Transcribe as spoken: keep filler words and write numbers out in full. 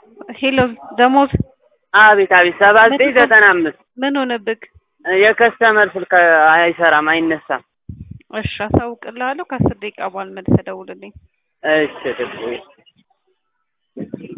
ሄሎ ደሞዝ አቤት አቤት ሰባት ዘጠኝ ዘጠና አምስት ምን ሆነብክ? የከስተመር ስልክ አይሰራም አይነሳም። እሺ አሳውቅልሃለሁ ከአስር ደቂቃ በኋላ መልሰህ ደውልልኝ። እሺ